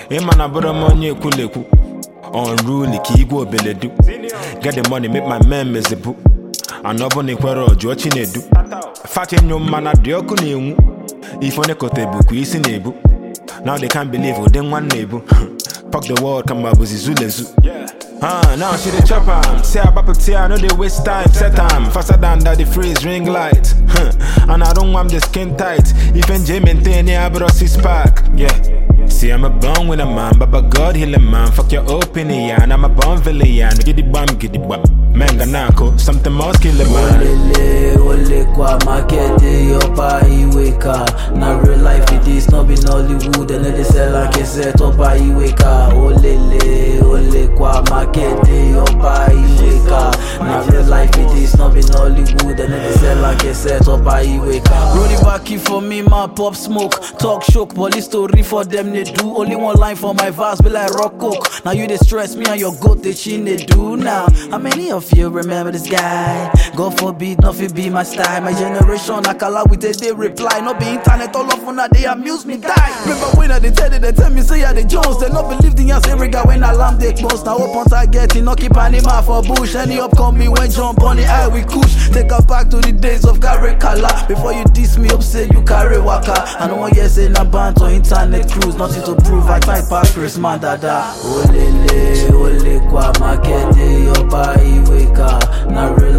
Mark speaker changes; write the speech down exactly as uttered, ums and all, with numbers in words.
Speaker 1: Hey man, I brought a money kuleku. Unruly, ki go beledu. Get the money, make my man miserable. I know bonny quarrel, George do. Fat in your man at the Okuni. If on a cotebu, is in a book. Now they can't believe who then one neighbor. Fuck the world, come up with Zulezu. Ah, now she the chopper. Say about to I know they waste time, set time. Faster than that, the freeze ring light. And I don't want the skin tight. Even J maintain, yeah, I brought six pack. Yeah. See, I'm a born with a man, but by God heal a man. Fuck your opinion, I'm a born villain. Get the bomb, get the bomb. Manga nako, something more kill a man.
Speaker 2: Olele, ole kwa makete, yopa iweka. Na real life it is, not in Hollywood. And they sell like a set opa iweka. Olele, ole kwa makete, yopa iweka. Na real life it is, not in Hollywood. And they sell like a set opa iweka. Roll it back for me, my pop smoke. Talk shook, police story for them they do. Only one line for my verse, be like rock coke. Now you they stress me and your goat they chin they do now. How many of you remember this guy? God forbid, nothing be my style. My generation, I call out with a day reply. Not be internet all off when they amuse me die. Remember when I they tell you, they tell me say yeah the Jones. They not believe in us every guy when alarm they close. Now open target, no keep animal for bush. Any upcoming when jump on the eye we kush. Take us back to the days of carry color. Before you diss me up, say you carry waka. I know one year say na band or internet cruise. Nothing to prove, I type back Chris man dada. Olele, ole kwa makete, yopa iweka. Na real